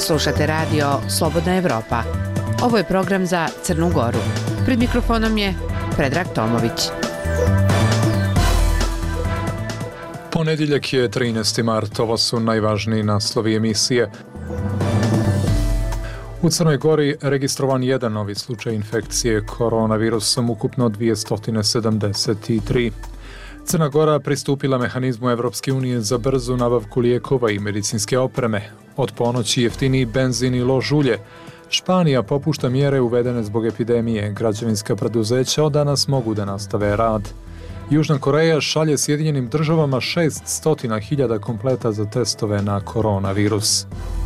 Slušate radio Slobodna Evropa. Ovo je program za Crnu Goru. Pred mikrofonom je Predrag Tomović. Ponedjeljak je 13. mart. Ovo su najvažniji naslovi emisije. U Crnoj Gori registrovan jedan novi slučaj infekcije koronavirusom, ukupno 273. Crna Gora pristupila mehanizmu Evropske unije za brzu nabavku lijekova i medicinske opreme. Od ponoći jeftiniji benzin i lož ulje. Španija popušta mjere uvedene zbog epidemije. Građevinska preduzeća od danas mogu da nastave rad. Južna Koreja šalje Sjedinjenim državama 600.000 kompleta za testove na koronavirus.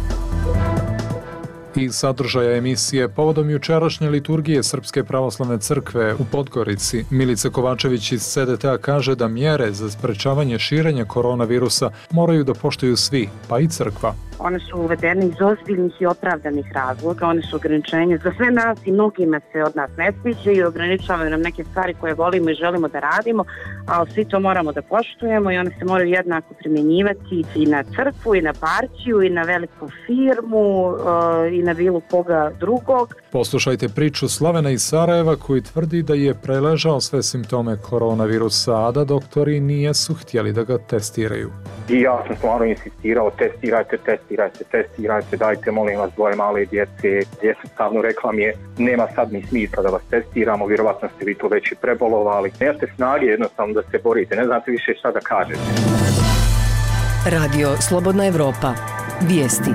I sadržaja emisije povodom jučerašnje liturgije Srpske pravoslavne crkve u Podgorici, Milica Kovačević iz CDTA kaže da mjere za sprečavanje širenja koronavirusa moraju da poštuju svi, pa i crkva. One su uvedene iz ozbiljnih i opravdanih razloga, one su ograničenje za sve nas i mnogima se od nas ne sviđa i ograničavaju nam neke stvari koje volimo i želimo da radimo, ali svi to moramo da poštujemo i one se moraju jednako primjenjivati i na crkvu, i na partiju, i na veliku firmu, i na bilo koga drugog. Poslušajte priču Slavena iz Sarajeva koji tvrdi da je preležao sve simptome koronavirusa, a da doktori nijesu htjeli da ga testiraju. I ja sam stvarno insistirao, testirajte, dajte molim vas dvoje male djece. Jednostavno rekla mi je, nema sad ni smisla da vas testiramo, vjerovatno ste vi to već i prebolovali. Nemate snage jednostavno da se borite, ne znate više šta da kažete. Radio Slobodna Evropa. Vijesti.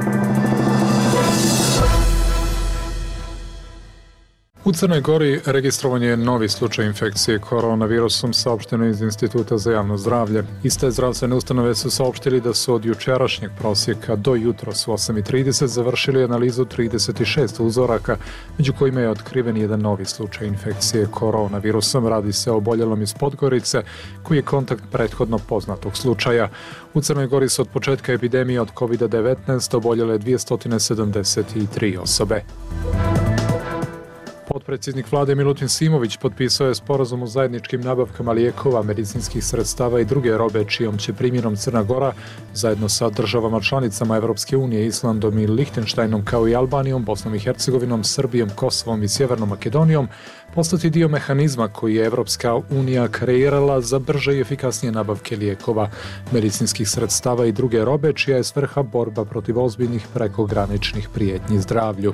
U Crnoj Gori registrovan je novi slučaj infekcije koronavirusom, saopšteno iz Instituta za javno zdravlje. Iste zdravstvene ustanove su saopštili da su od jučerašnjeg prosjeka do jutros u 8:30 završili analizu 36 uzoraka, među kojima je otkriven jedan novi slučaj infekcije koronavirusom. Radi se o oboljelom iz Podgorice, koji je kontakt prethodno poznatog slučaja. U Crnoj Gori su od početka epidemije od COVID-19 oboljele 273 osobe. Potpredsjednik vlade Milutin Simović potpisao je sporazum o zajedničkim nabavkama lijekova, medicinskih sredstava i druge robe, čijom će primjenom Crna Gora, zajedno sa državama članicama Evropske unije, Islandom i Lihtenštajnom, kao i Albanijom, Bosnom i Hercegovinom, Srbijom, Kosovom i Sjevernom Makedonijom, postati dio mehanizma koji je Evropska unija kreirala za brže i efikasnije nabavke lijekova, medicinskih sredstava i druge robe, čija je svrha borba protiv ozbiljnih prekograničnih prijetnji zdravlju.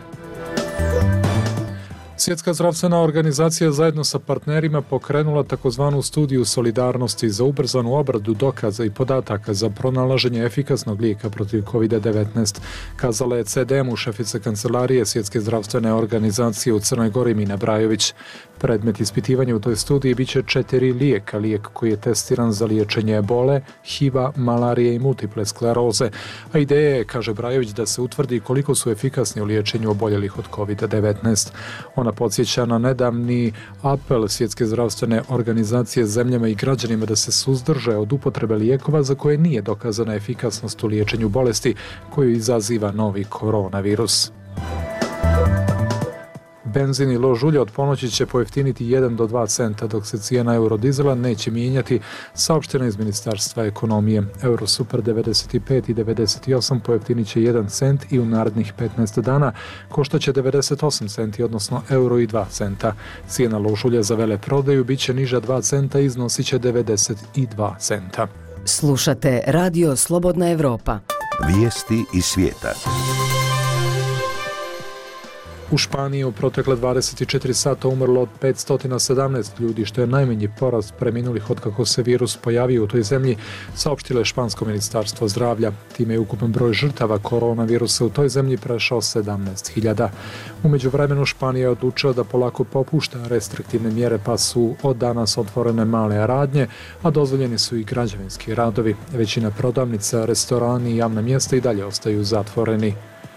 Svjetska zdravstvena organizacija zajedno sa partnerima pokrenula takozvanu studiju solidarnosti za ubrzanu obradu dokaza i podataka za pronalaženje efikasnog lijeka protiv COVID-19, kazala je CDM-u šefica kancelarije Svjetske zdravstvene organizacije u Crnoj Gori Mina Brajović. Predmet ispitivanja u toj studiji biće 4 lijeka, lijek koji je testiran za liječenje ebole, HIV-a, malarije i multiple skleroze, a ideja je, kaže Brajović, da se utvrdi koliko su efikasni u liječenju oboljelih od COVID-19. Ona podsjeća na nedavni apel Svjetske zdravstvene organizacije zemljama i građanima da se suzdrže od upotrebe lijekova za koje nije dokazana efikasnost u liječenju bolesti koju izaziva novi koronavirus. Benzin i lož ulja od ponoći će pojeftiniti 1 do 2 centa, dok se cijena eurodizela neće mijenjati, saopšteno iz Ministarstva ekonomije. Eurosuper 95 i 98 pojeftinit će 1 cent i u narednih 15 dana koštaće 98 centi, odnosno euro i 2 centa. Cijena lož ulja za veleprodaju bit će niža 2 centa i iznosit će 92 centa. Slušate Radio Slobodna Evropa. Vijesti iz svijeta. U Španiji u protekle 24 sata umrlo od 517 ljudi, što je najmanji porast preminulih od kako se virus pojavio u toj zemlji, saopštilo je špansko ministarstvo zdravlja. Time je ukupan broj žrtava koronavirusa u toj zemlji prešao 17.000. U međuvremenu Španija je odlučila da polako popušta restriktivne mjere, pa su od danas otvorene male radnje, a dozvoljeni su i građevinski radovi. Većina prodavnica, restorani i javna mjesta i dalje ostaju zatvoreni.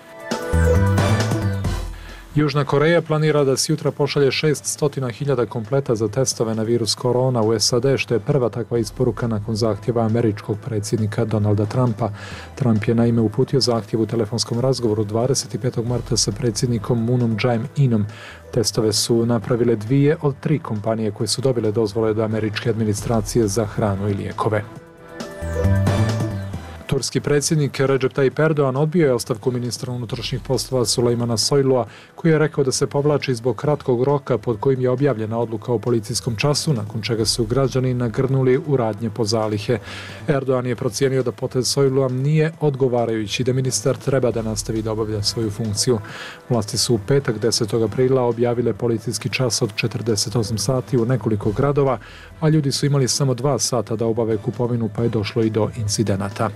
Južna Koreja planira da s jutra pošalje 600.000 kompleta za testove na virus korona u SAD, što je prva takva isporuka nakon zahtjeva američkog predsjednika Donalda Trumpa. Trump je naime uputio zahtjev u telefonskom razgovoru 25. marta sa predsjednikom Moonom Jae-inom. Testove su napravile 2 od 3 kompanije koje su dobile dozvole od američke administracije za hranu i lijekove. turski predsjednik Recep Tayyip Erdogan odbio je ostavku ministra unutrašnjih poslova Sulejmana Soylua, koji je rekao da se povlači zbog kratkog roka pod kojim je objavljena odluka o policijskom času, nakon čega su građani nagrnuli u radnje po zalihe. Erdogan je procijenio da potez Soylua nije odgovarajući, da ministar treba da nastavi da obavlja svoju funkciju. Vlasti su u petak 10. aprila objavile policijski čas od 48 sati u nekoliko gradova, a ljudi su imali samo 2 sata da obave kupovinu, pa je došlo i do incidenata.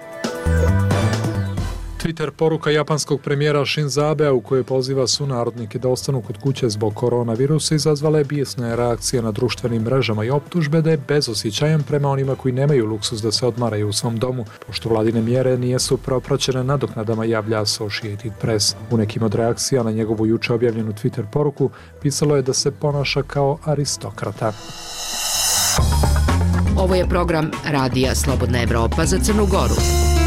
Twitter poruka japanskog premijera Shinza Abea u kojoj poziva sunarodnike da ostanu kod kuće zbog koronavirusa izazvala je bijesne reakcije na društvenim mrežama i optužbe da je bezosjećajan prema onima koji nemaju luksuz da se odmaraju u svom domu, pošto vladine mjere nijesu propraćene nadoknadama, javlja Associated Press. U nekim od reakcija na njegovu juče objavljenu Twitter poruku pisalo je da se ponaša kao aristokrata. Ovo je program Radija Slobodna Evropa za Crnu Goru.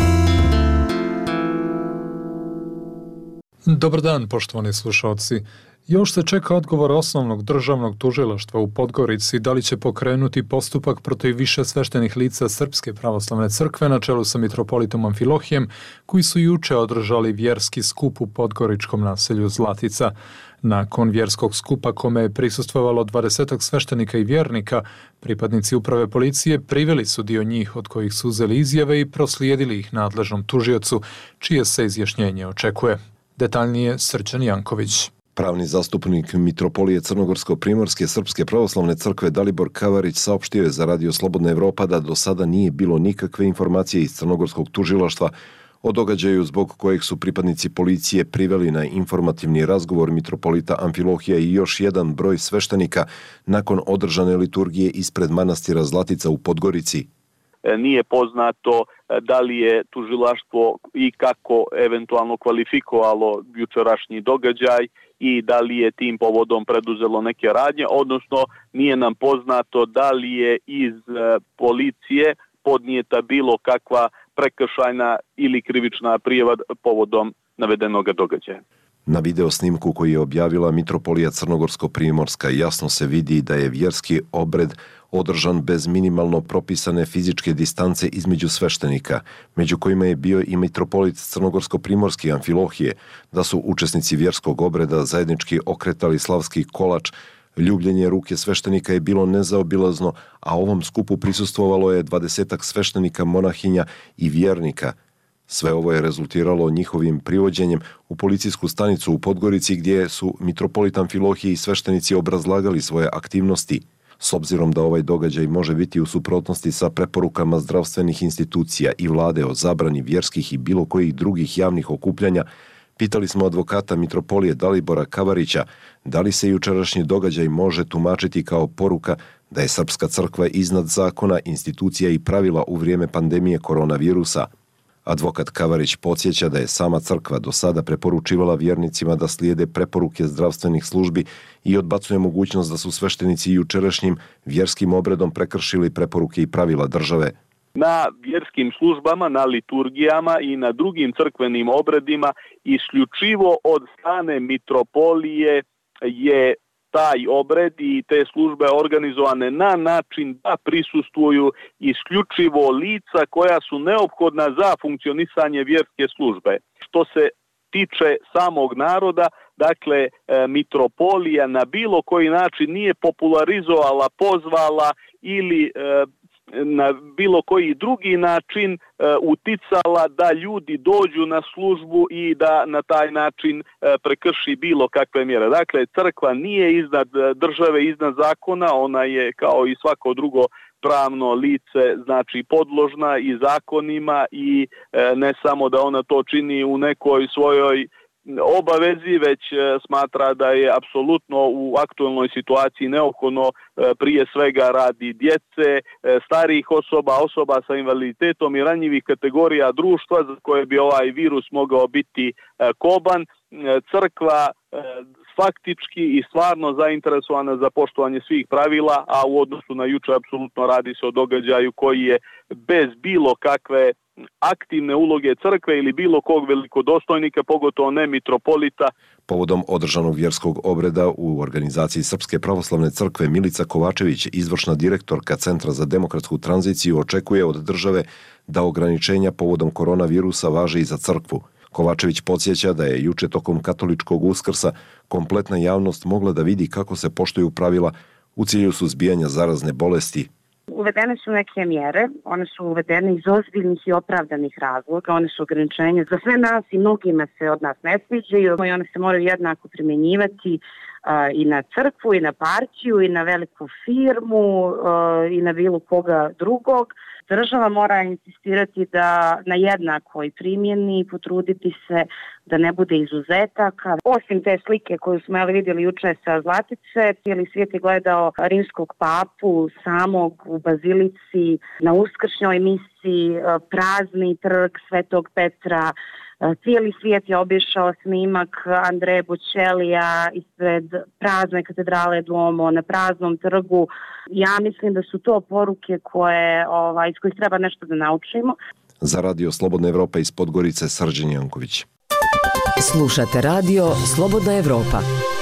Dobar dan, poštovani slušalci. Još se čeka odgovor osnovnog državnog tužilaštva u Podgorici da li će pokrenuti postupak protiv više sveštenih lica Srpske pravoslavne crkve na čelu sa mitropolitom Amfilohijem, koji su juče održali vjerski skup u podgoričkom naselju Zlatica. Nakon vjerskog skupa kome je prisustvovalo 20 sveštenika i vjernika, pripadnici uprave policije priveli su dio njih od kojih su uzeli izjave i proslijedili ih nadležnom tužiocu, čije se izjašnjenje očekuje. Detaljnije Srđan Janković. Pravni zastupnik mitropolije Crnogorsko-primorske Srpske pravoslavne crkve Dalibor Kavarić saopštio je za Radio Slobodna Evropa da do sada nije bilo nikakve informacije iz crnogorskog tužilaštva o događaju zbog kojeg su pripadnici policije priveli na informativni razgovor mitropolita Amfilohija i još jedan broj sveštenika nakon održane liturgije ispred manastira Zlatica u Podgorici. Nije poznato da li je tužilaštvo i kako eventualno kvalifikovalo jučerašnji događaj i da li je tim povodom preduzelo neke radnje, odnosno nije nam poznato da li je iz policije podnijeta bilo kakva prekršajna ili krivična prijava povodom navedenog događaja. Na video snimku koji je objavila mitropolija Crnogorsko-primorska jasno se vidi da je vjerski obred održan bez minimalno propisane fizičke distance između sveštenika, među kojima je bio i mitropolit Crnogorsko-primorski Amfilohije, da su učesnici vjerskog obreda zajednički okretali slavski kolač. Ljubljenje ruke sveštenika je bilo nezaobilazno, a ovom skupu prisustvovalo je 20 sveštenika, monahinja i vjernika. Sve ovo je rezultiralo njihovim privođenjem u policijsku stanicu u Podgorici, gdje su mitropolit Amfilohije i sveštenici obrazlagali svoje aktivnosti. S obzirom da ovaj događaj može biti u suprotnosti sa preporukama zdravstvenih institucija i vlade o zabrani vjerskih i bilo kojih drugih javnih okupljanja, pitali smo advokata mitropolije Dalibora Kavarića da li se jučerašnji događaj može tumačiti kao poruka da je Srpska crkva iznad zakona, institucija i pravila u vrijeme pandemije koronavirusa. Advokat Kavarić podsjeća da je sama crkva do sada preporučivala vjernicima da slijede preporuke zdravstvenih službi i odbacuje mogućnost da su sveštenici jučerašnjim vjerskim obredom prekršili preporuke i pravila države. Na vjerskim službama, na liturgijama i na drugim crkvenim obredima isključivo od strane mitropolije je taj obred i te službe organizovane na način da prisustvuju isključivo lica koja su neophodna za funkcionisanje vjerske službe. Što se tiče samog naroda, dakle, mitropolija na bilo koji način nije popularizovala, pozvala ili na bilo koji drugi način uticala da ljudi dođu na službu i da na taj način prekrši bilo kakve mjere. Dakle, crkva nije iznad države, iznad zakona, ona je kao i svako drugo pravno lice, znači podložna i zakonima i ne samo da ona to čini u nekoj svojoj obavezi, već smatra da je apsolutno u aktualnoj situaciji neophodno prije svega radi djece, starijih osoba, osoba sa invaliditetom i ranjivih kategorija društva za koje bi ovaj virus mogao biti koban. Crkva faktički i stvarno zainteresovana za poštovanje svih pravila, a u odnosu na juče apsolutno radi se o događaju koji je bez bilo kakve aktivne uloge crkve ili bilo kog velikodostojnika, pogotovo ne mitropolita. Povodom održanog vjerskog obreda u organizaciji Srpske pravoslavne crkve Milica Kovačević, izvršna direktorka Centra za demokratsku tranziciju, očekuje od države da ograničenja povodom koronavirusa važe i za crkvu. Kovačević podsjeća da je juče tokom katoličkog Uskrsa kompletna javnost mogla da vidi kako se poštuju pravila u cilju suzbijanja zarazne bolesti. Uvedene su neke mjere, one su uvedene iz ozbiljnih i opravdanih razloga, one su ograničenje za sve nas i mnogima se od nas ne sviđaju i one se moraju jednako primjenjivati i na crkvu, i na partiju, i na veliku firmu, i na bilo koga drugog. Država mora insistirati da na jednakoj primjeni, potruditi se da ne bude izuzetaka. Osim te slike koju smo vidjeli juče sa Zlatice, cijeli svijet je gledao rimskog papu samog u bazilici na uskršnjoj misi, prazni trg Svetog Petra. Cijeli svijet je obišao snimak Andreja Bočelija ispred prazne katedrale Duomo na praznom trgu. Ja mislim da su to poruke iz kojih treba nešto da naučimo. Za Radio Slobodna Evropa iz Podgorice, Srđan Janković. Slušate Radio Slobodna Evropa.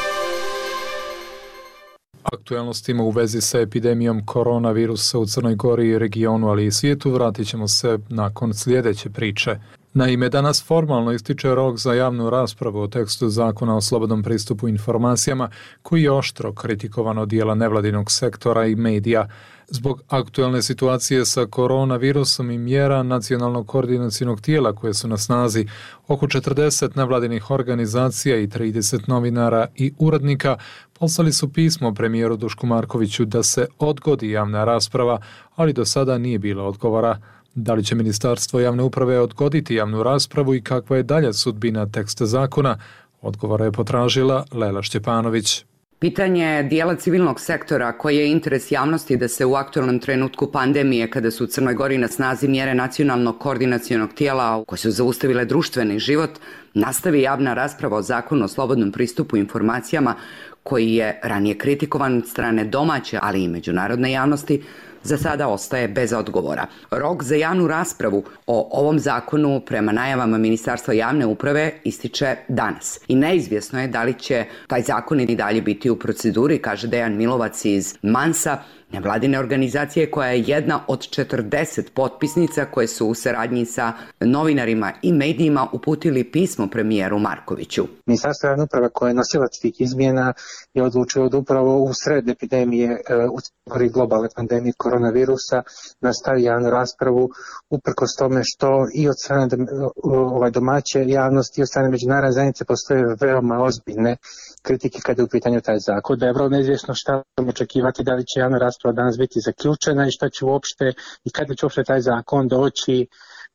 Aktualnostima u vezi sa epidemijom koronavirusa u Crnoj Gori i regionu, ali i svijetu, vratit ćemo se nakon sljedeće priče. Naime, danas formalno ističe rok za javnu raspravu o tekstu zakona o slobodnom pristupu informacijama, koji je oštro kritikovan od dijela nevladinog sektora i medija. Zbog aktualne situacije sa koronavirusom i mjera nacionalnog koordinacionog tijela koje su na snazi, oko 40 nevladinih organizacija i 30 novinara i urednika poslali su pismo premijeru Dušku Markoviću da se odgodi javna rasprava, ali do sada nije bilo odgovora. Da li će Ministarstvo javne uprave odgoditi javnu raspravu i kakva je dalja sudbina teksta zakona? Odgovore je potražila Lela Šćepanović. Pitanje dijela civilnog sektora koji je interes javnosti da se u aktualnom trenutku pandemije, kada su u Crnoj Gori na snazi mjere nacionalnog koordinacionog tijela koje su zaustavile društveni život, nastavi javna rasprava o zakonu o slobodnom pristupu informacijama koji je ranije kritikovan od strane domaće, ali i međunarodne javnosti, za sada ostaje bez odgovora. Rok za javnu raspravu o ovom zakonu prema najavama Ministarstva javne uprave ističe danas. I neizvjesno je da li će taj zakon i dalje biti u proceduri, kaže Dejan Milovac iz Mansa, nevladine organizacije koja je jedna od 40 potpisnica koje su u saradnji sa novinarima i medijima uputili pismo premijeru Markoviću. Ministarstvo javne uprave koje je nosilac tih izmjena je odlučilo da upravo u sred epidemije, u Crnoj globalne pandemije koronavirusa, nastavi javnu raspravu uprkos tome što i od strane domaće javnosti i od strane međunarodne zajednice postoje veoma ozbiljne kritike kada je u pitanju taj zakon. Da je vrlo neizvjesno šta ćemo očekivati, da li će javna rasprava danas biti zaključena i šta će uopšte i kada će uopšte taj zakon doći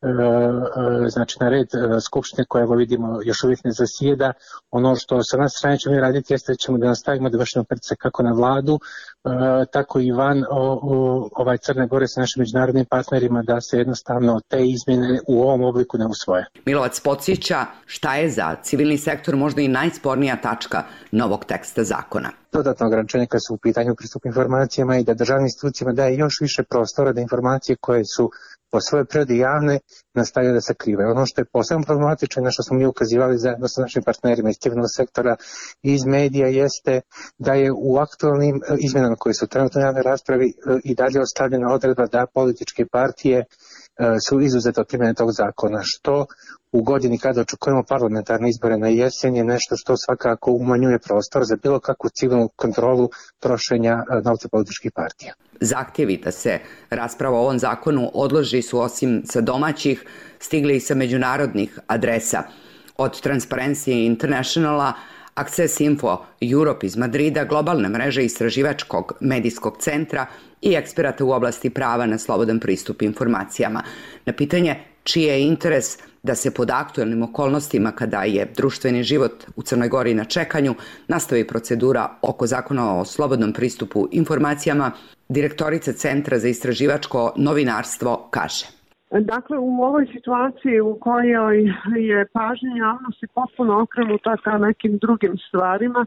na red Skupštine koja, evo vidimo, još uvijek ne zasjeda. Ono što sa nas strane ćemo raditi jeste da ćemo da nastavimo da vršimo pritisak kako na vladu, tako i van Crne Gore sa našim međunarodnim partnerima da se jednostavno te izmjene u ovom obliku ne usvoje. Milovac podsjeća šta je za civilni sektor možda i najspornija tačka novog teksta zakona. Dodatno ograničenje kad su u pitanju pristup informacijama i da državnim institucijama daje još više prostora da informacije koje su po svojoj prirodi javne nastavljaju da se krive. Ono što je posebno problematično, na što smo mi ukazivali zajedno sa našim partnerima iz civilnog sektora i iz medija, jeste da je u aktualnim izmjenama koje su trenutno javne raspravi i dalje ostavljena odredba da političke partije su izuzete od primjene tog zakona, što u godini kada očekujemo parlamentarne izbore na jesen je nešto što svakako umanjuje prostor za bilo kakvu civilnu kontrolu trošenja novca političkih partija. Zahtjevi da se rasprava o ovom zakonu odloži su, osim sa domaćih, stigli i sa međunarodnih adresa. Od Transparency Internationala, Access Info Europe iz Madrida, globalne mreže istraživačkog medijskog centra i eksperata u oblasti prava na slobodan pristup informacijama. Na pitanje čiji je interes da se pod aktualnim okolnostima, kada je društveni život u Crnoj Gori na čekanju, nastavi procedura oko zakona o slobodnom pristupu informacijama, direktorica Centra za istraživačko novinarstvo kaže: Dakle, u ovoj situaciji u kojoj je pažnja javnosti potpuno okrenuta ka nekim drugim stvarima,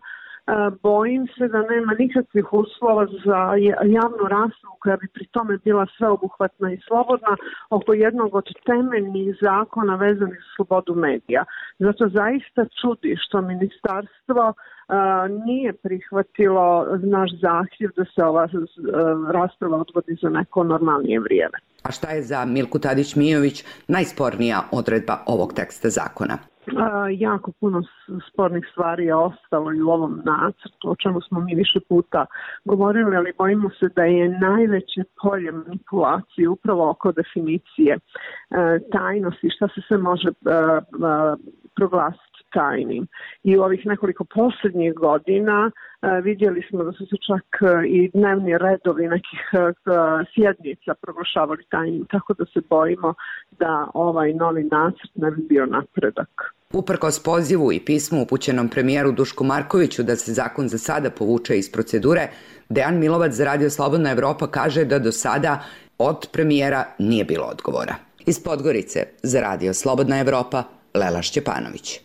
bojim se da nema nikakvih uslova za javnu raspravu koja bi pri tome bila sveobuhvatna i slobodna oko jednog od temeljnih zakona vezanih za slobodu medija. Zato zaista čudi što ministarstvo nije prihvatilo naš zahtjev da se ova rasprava odgodi za neko normalnije vrijeme. A šta je za Milku Tadić-Mijović najspornija odredba ovog teksta zakona? Jako puno spornih stvari je ostalo i u ovom nacrtu, o čemu smo mi više puta govorili, ali bojimo se da je najveće polje manipulacije upravo oko definicije tajnosti, šta se sve može proglasiti tajnim. I u ovih nekoliko posljednjih godina vidjeli smo da su se čak i dnevni redovi nekih sjednica proglašavali tajnim, tako da se bojimo da ovaj novi nacrt ne bi bio napredak. Uprkos pozivu i pismu upućenom premijeru Dušku Markoviću da se zakon za sada povuče iz procedure, Dejan Milovac za Radio Slobodna Evropa kaže da do sada od premijera nije bilo odgovora. Iz Podgorice za Radio Slobodna Evropa, Lela Šćepanović.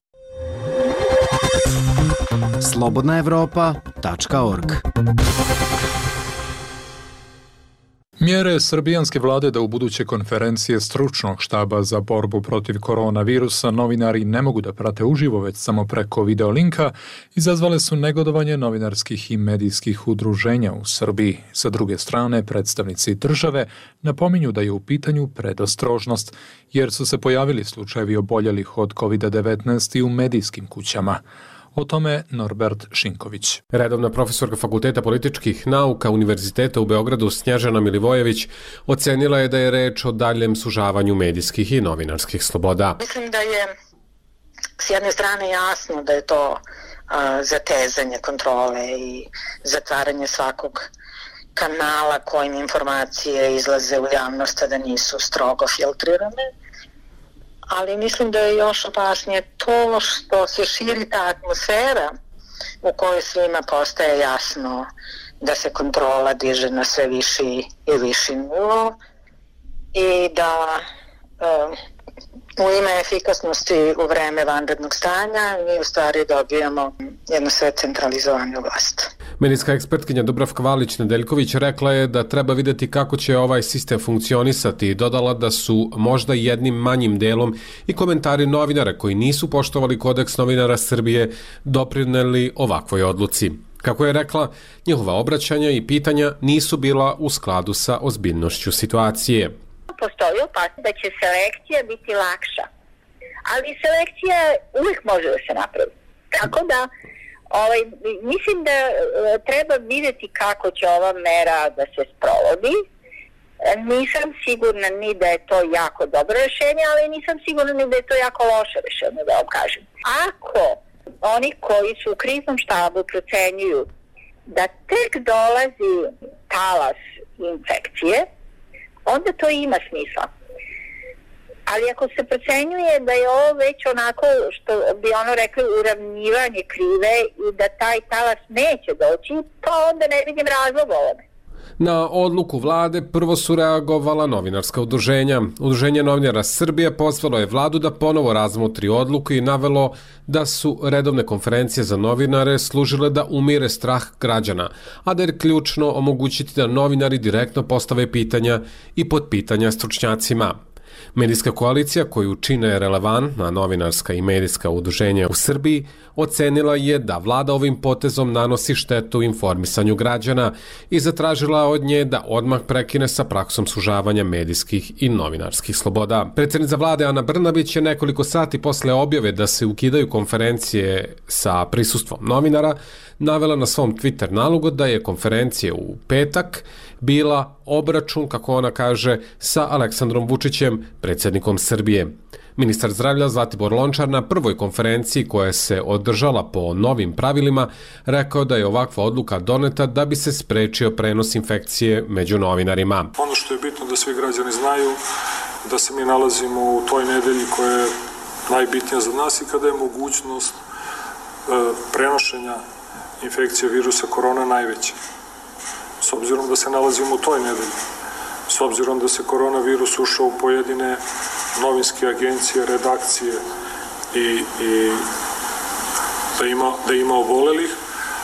slobodnaevropa.org. Mjere srbijanske vlade da u buduće konferencije stručnog štaba za borbu protiv koronavirusa novinari ne mogu da prate uživo već samo preko videolinka izazvale su negodovanje novinarskih i medijskih udruženja u Srbiji. Sa druge strane, predstavnici države napominju da je u pitanju predostrožnost, jer su se pojavili slučajevi oboljelih od COVID-19 i u medijskim kućama. O tome Norbert Šinković. Redovna profesorka Fakulteta političkih nauka Univerziteta u Beogradu Snježana Milivojević ocenila je da je reč o daljem sužavanju medijskih i novinarskih sloboda. Mislim da je s jedne strane jasno da je to zatezanje kontrole i zatvaranje svakog kanala kojim informacije izlaze u javnost, a da nisu strogo filtrirane. Ali mislim da je još opasnije to što se širi ta atmosfera u kojoj svima postaje jasno da se kontrola diže na sve viši i viši nivo i da u ime efikasnosti u vreme vanrednog stanja mi u stvari dobijamo jednu sve centralizovanu vlast. Medijska ekspertkinja Dubravka Valić-Nedeljković rekla je da treba vidjeti kako će ovaj sistem funkcionisati i dodala da su možda jednim manjim delom i komentari novinara koji nisu poštovali kodeks novinara Srbije doprineli ovakvoj odluci. Kako je rekla, njihova obraćanja i pitanja nisu bila u skladu sa ozbiljnošću situacije. Postoji opasnost da će selekcija biti lakša, ali selekcija uvijek može da se napravi. Tako da mislim da treba vidjeti kako će ova mera da se sprovodi. Nisam sigurna ni da je to jako dobro rješenje, ali nisam sigurna ni da je to jako loše rješenje, da vam kažem. Ako oni koji su u kriznom štabu procenjuju da tek dolazi talas infekcije, onda to ima smisla. Ali ako se procenjuje da je ovo već onako, što bi ono rekli, uravnjivanje krive i da taj talas neće doći, pa onda ne vidim razlog ovome. Na odluku vlade prvo su reagovala novinarska udruženja. Udruženje novinara Srbije pozvalo je vladu da ponovo razmotri odluku i navelo da su redovne konferencije za novinare služile da umire strah građana, a da je ključno omogućiti da novinari direktno postave pitanja i potpitanja stručnjacima. Medijska koalicija koju čine relevantna novinarska i medijska udruženja u Srbiji ocenila je da vlada ovim potezom nanosi štetu informisanju građana i zatražila od nje da odmah prekine sa praksom sužavanja medijskih i novinarskih sloboda. Predsjednica vlade Ana Brnabić je nekoliko sati posle objave da se ukidaju konferencije sa prisustvom novinara navela na svom Twitter nalogu da je konferencija u petak bila obračun, kako ona kaže, sa Aleksandrom Vučićem, predsjednikom Srbije. Ministar zdravlja Zlatibor Lončar na prvoj konferenciji koja se održala po novim pravilima rekao da je ovakva odluka doneta da bi se sprečio prenos infekcije među novinarima. Ono što je bitno da svi građani znaju da se mi nalazimo u toj nedelji koja je najbitnija za nas i kada je mogućnost prenošenja infekcije virusa korona najveća. S obzirom da se nalazimo u toj nedelji, s obzirom da se koronavirus ušao u pojedine novinske agencije, redakcije i da ima obolelih,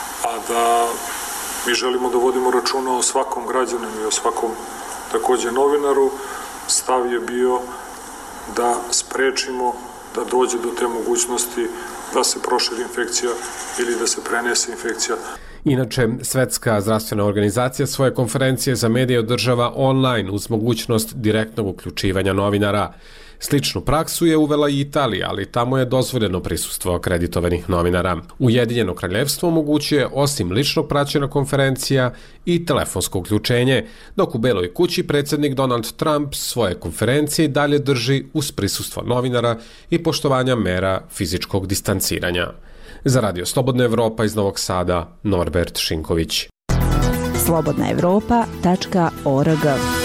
da mi želimo da vodimo računa o svakom građaninu i o svakom takođe novinaru. Stav je bio da sprečimo da dođe do te mogućnosti da se proširi infekcija ili da se prenese infekcija. Inače, Svetska zdravstvena organizacija svoje konferencije za medije održava online uz mogućnost direktnog uključivanja novinara. Sličnu praksu je uvela i Italija, ali tamo je dozvoljeno prisustvo akreditovanih novinara. Ujedinjeno kraljevstvo omogućuje osim ličnog praćenja konferencija i telefonsko uključenje, dok u Beloj kući predsjednik Donald Trump svoje konferencije dalje drži uz prisustvo novinara i poštovanja mera fizičkog distanciranja. Za Radio Slobodna Evropa iz Novog Sada, Norbert Šinković. slobodnaevropa.org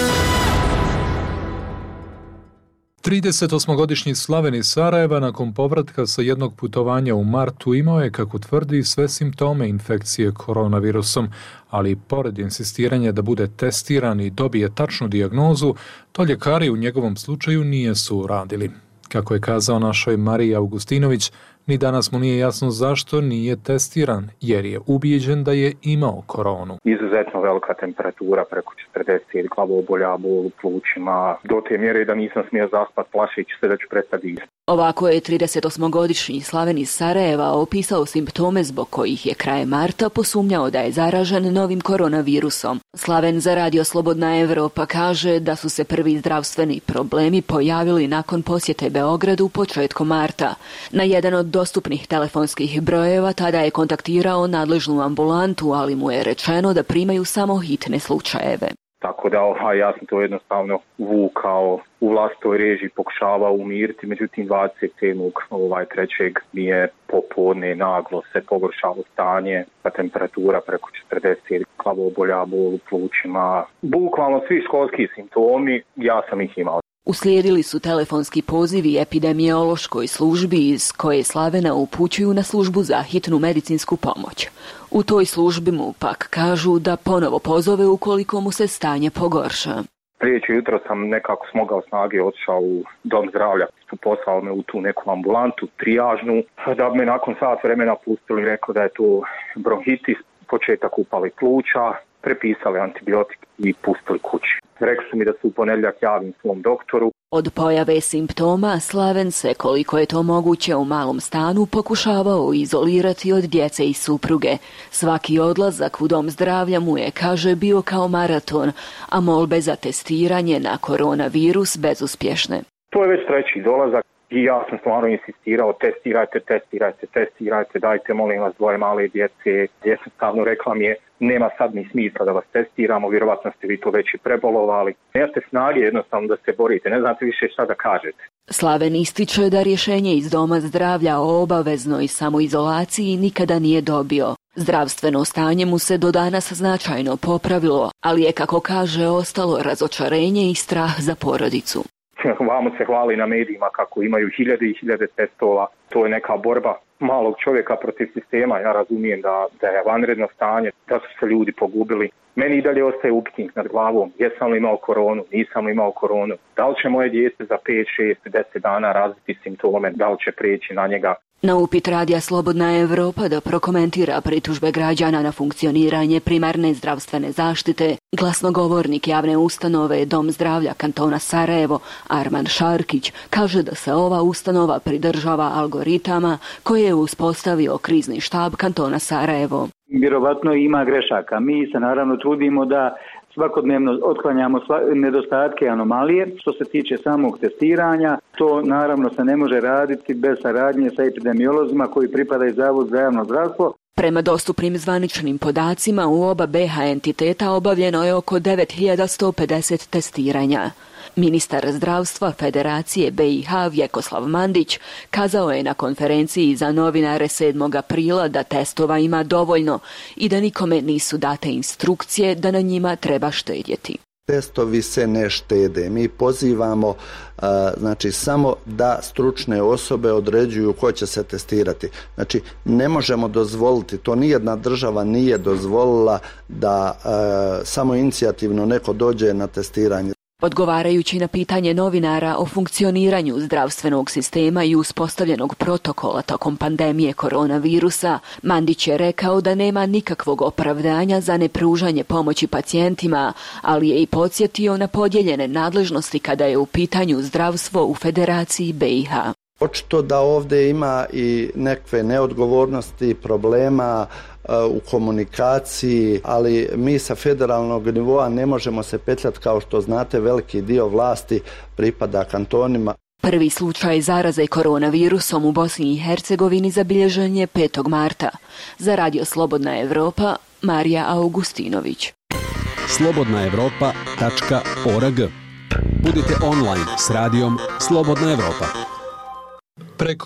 38-godišnji Slaven iz Sarajeva nakon povratka sa jednog putovanja u martu imao je, kako tvrdi, sve simptome infekcije koronavirusom, ali pored insistiranja da bude testiran i dobije tačnu dijagnozu, to ljekari u njegovom slučaju nisu radili. Kako je kazao našoj Mariji Augustinović, ni danas mu nije jasno zašto nije testiran, jer je ubijeđen da je imao koronu. Izuzetno velika temperatura, preko 40, glavobolja, bol u plućima, do te mjere da nisam smio zaspat plašeći se da ću prestati. Ovako je 38-godišnji Slaven iz Sarajeva opisao simptome zbog kojih je krajem marta posumnjao da je zaražen novim koronavirusom. Slaven za Radio Slobodna Evropa kaže da su se prvi zdravstveni problemi pojavili nakon posjete Beogradu početkom marta. Na jedan od dostupnih telefonskih brojeva tada je kontaktirao nadležnu ambulantu, ali mu je rečeno da primaju samo hitne slučajeve. Tako da ja sam to jednostavno vukao u vlastitoj režiji, pokušavao umiriti, međutim 27.3. mi je popodne naglo se pogoršalo stanje, pa temperatura preko 40, glavobolja, bol u plućima, bukvalno svi školski simptomi, ja sam ih imao. Uslijedili su telefonski pozivi epidemiološkoj službi iz koje Slavena upućuju na službu za hitnu medicinsku pomoć. U toj službi mu pak kažu da ponovo pozove ukoliko mu se stanje pogorša. Sljedeće jutro sam nekako smogao snage, otišao u dom zdravlja, poslao me u tu neku ambulantu, trijažnu, da bi me nakon sat vremena pustili, rekao da je to bronhitis, početak upale pluća, prepisali antibiotik i pustili kući. Rekli su mi da se u ponedjeljak javim svom doktoru. Od pojave simptoma Slaven se, koliko je to moguće u malom stanu, pokušavao izolirati od djece i supruge. Svaki odlazak u dom zdravlja mu je, kaže, bio kao maraton, a molbe za testiranje na koronavirus bezuspješne. To je već treći dolazak i ja sam stvarno insistirao, testirajte, dajte molim vas dvoje male djece. Jednostavno rekla mi je, nema sad ni smisla da vas testiramo, vjerovatno ste vi to već i prebolovali. Nemate snage jednostavno da se borite, ne znate više šta da kažete. Slaven ističe da rješenje iz doma zdravlja o obaveznoj samoizolaciji nikada nije dobio. Zdravstveno stanje mu se do danas značajno popravilo, ali je, kako kaže, ostalo razočarenje i strah za porodicu. Vamo se hvali na medijima kako imaju hiljade i hiljade testova. To je neka borba malog čovjeka protiv sistema. Ja razumijem da je vanredno stanje, da su se ljudi pogubili. Meni i dalje ostaje upitnik nad glavom. Jesam li imao koronu, nisam li imao koronu. Da li će moje dijete za 5, 6, 10 dana razviti simptome, da li će prijeći na njega. Na upit Radija Slobodna Evropa da prokomentira pritužbe građana na funkcioniranje primarne zdravstvene zaštite, glasnogovornik javne ustanove Dom zdravlja kantona Sarajevo, Arman Šarkić, kaže da se ova ustanova pridržava algoritama koje je uspostavio krizni štab kantona Sarajevo. Vjerovatno ima grešaka. Mi se naravno trudimo da svakodnevno otklanjamo nedostatke, anomalije. Što se tiče samog testiranja, to naravno se ne može raditi bez saradnje sa epidemiolozima koji pripadaju Zavodu za javno zdravstvo. Prema dostupnim zvaničnim podacima u oba BiH entiteta obavljeno je oko 9150 testiranja. Ministar zdravstva Federacije BiH Vjekoslav Mandić kazao je na konferenciji za novinare 7. aprila da testova ima dovoljno i da nikome nisu date instrukcije da na njima treba štedjeti. Testovi se ne štede. Mi pozivamo samo da stručne osobe određuju ko će se testirati. Znači, ne možemo dozvoliti, to nijedna država nije dozvolila da samo inicijativno neko dođe na testiranje. Odgovarajući na pitanje novinara o funkcioniranju zdravstvenog sistema i uspostavljenog protokola tokom pandemije koronavirusa, Mandić je rekao da nema nikakvog opravdanja za nepružanje pomoći pacijentima, ali je i podsjetio na podijeljene nadležnosti kada je u pitanju zdravstvo u Federaciji BiH. Očito da ovdje ima i nekakve neodgovornosti, problema u komunikaciji, ali mi sa federalnog nivoa ne možemo se petljati, kao što znate, veliki dio vlasti pripada kantonima. Prvi slučaj zaraze koronavirusom u Bosni i Hercegovini zabilježen je 5. marta. Za Radio Slobodna Evropa, Marija Augustinović. slobodnaevropa.org. Budite online s radijom Slobodna Evropa. Preko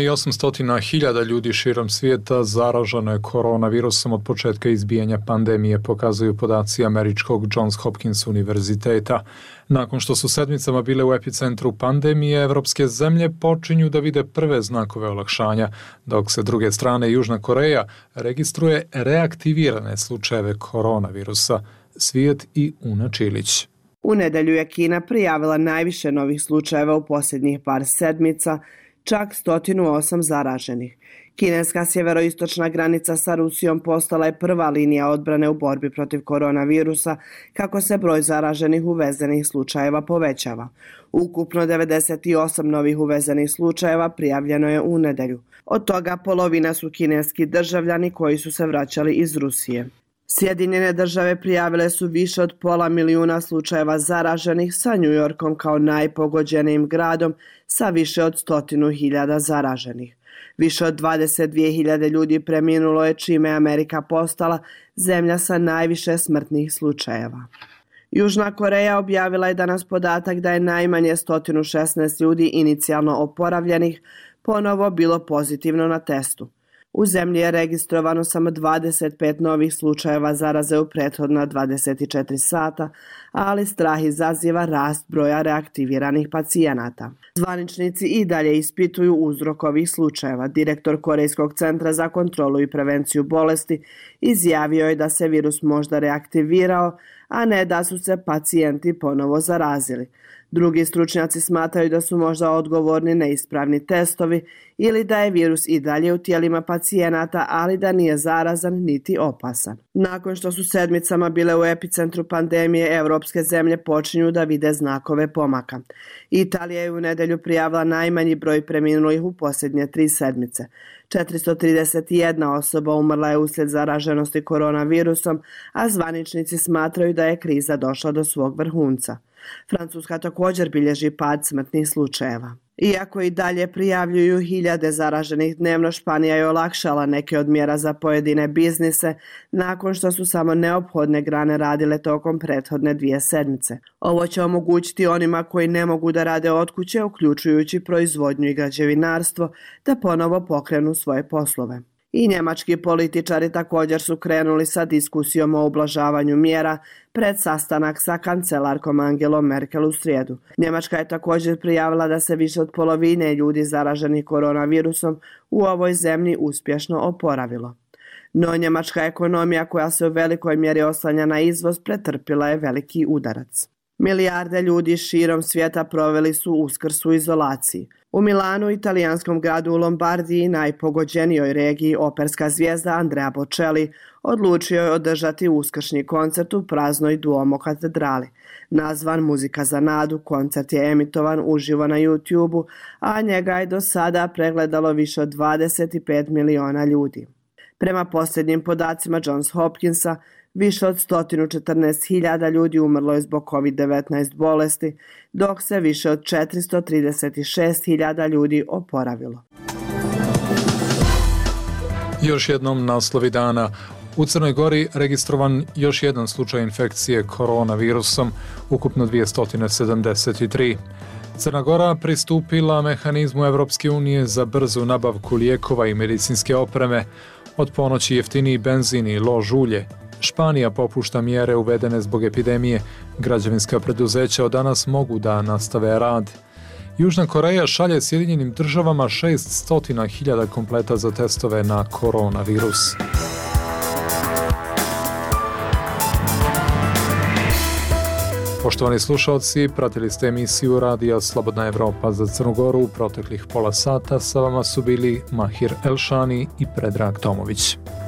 1.800.000 ljudi širom svijeta zaraženo je koronavirusom od početka izbijanja pandemije, pokazuju podaci američkog Johns Hopkins univerziteta. Nakon što su sedmicama bile u epicentru pandemije, evropske zemlje počinju da vide prve znakove olakšanja, dok se druge strane Južna Koreja registruje reaktivirane slučajeve koronavirusa. Svijet i Una Čilić. U nedelju je Kina prijavila najviše novih slučajeva u posljednjih par sedmica, čak 108 zaraženih. Kineska sjeveroistočna granica sa Rusijom postala je prva linija odbrane u borbi protiv koronavirusa, kako se broj zaraženih uvezenih slučajeva povećava. Ukupno 98 novih uvezenih slučajeva prijavljeno je u nedelju. Od toga polovina su kineski državljani koji su se vraćali iz Rusije. Sjedinjene države prijavile su više od 500.000 slučajeva zaraženih, sa New Yorkom kao najpogođenijim gradom sa više od 100.000 zaraženih. Više od 22.000 ljudi preminulo je, čime je Amerika postala zemlja sa najviše smrtnih slučajeva. Južna Koreja objavila je danas podatak da je najmanje 116 ljudi inicijalno oporavljenih ponovo bilo pozitivno na testu. U zemlji je registrovano samo 25 novih slučajeva zaraze u prethodna 24 sata, ali strah izaziva rast broja reaktiviranih pacijenata. Zvaničnici i dalje ispituju uzrok ovih slučajeva. Direktor Korejskog centra za kontrolu i prevenciju bolesti izjavio je da se virus možda reaktivirao, a ne da su se pacijenti ponovo zarazili. Drugi stručnjaci smatraju da su možda odgovorni neispravni testovi ili da je virus i dalje u tijelima pacijenata, ali da nije zarazan niti opasan. Nakon što su sedmicama bile u epicentru pandemije, evropske zemlje počinju da vide znakove pomaka. Italija je u nedelju prijavila najmanji broj preminulih u posljednje 3 sedmice. 431 osoba umrla je uslijed zaraženosti koronavirusom, a zvaničnici smatraju da je kriza došla do svog vrhunca. Francuska također bilježi pad smrtnih slučajeva. Iako i dalje prijavljuju hiljade zaraženih dnevno, Španija je olakšala neke od mjera za pojedine biznise nakon što su samo neophodne grane radile tokom prethodne 2 sedmice. Ovo će omogućiti onima koji ne mogu da rade od kuće, uključujući proizvodnju i građevinarstvo, da ponovo pokrenu svoje poslove. I njemački političari također su krenuli sa diskusijom o ublažavanju mjera pred sastanak sa kancelarkom Angelom Merkel u srijedu. Njemačka je također prijavila da se više od polovine ljudi zaraženih koronavirusom u ovoj zemlji uspješno oporavilo. No njemačka ekonomija, koja se u velikoj mjeri oslanja na izvoz, pretrpila je veliki udarac. Milijarde ljudi širom svijeta proveli su Uskrs u izolaciji. U Milanu, italijanskom gradu u Lombardiji, najpogođenijoj regiji, operska zvijezda Andrea Bocelli odlučio je održati uskršnji koncert u praznoj Duomo katedrali. Nazvan Muzika za nadu, koncert je emitovan uživo na YouTube-u, a njega je do sada pregledalo više od 25 miliona ljudi. Prema posljednjim podacima Johns Hopkinsa, više od 114.000 ljudi umrlo je zbog COVID-19 bolesti, dok se više od 436.000 ljudi oporavilo. Još jednom naslovi dana. U Crnoj Gori registrovan još jedan slučaj infekcije koronavirusom, ukupno 273. Crna Gora pristupila mehanizmu Evropske unije za brzu nabavku lijekova i medicinske opreme. Od ponoći jeftiniji benzin i lož ulje. Španija popušta mjere uvedene zbog epidemije. Građevinska preduzeća od danas mogu da nastave rad. Južna Koreja šalje Sjedinjenim državama 600.000 kompleta za testove na koronavirus. Poštovani slušalci, pratili ste emisiju Radija Slobodna Evropa za Crnu Goru. U proteklih pola sata sa vama su bili Mahir Elšani i Predrag Tomović.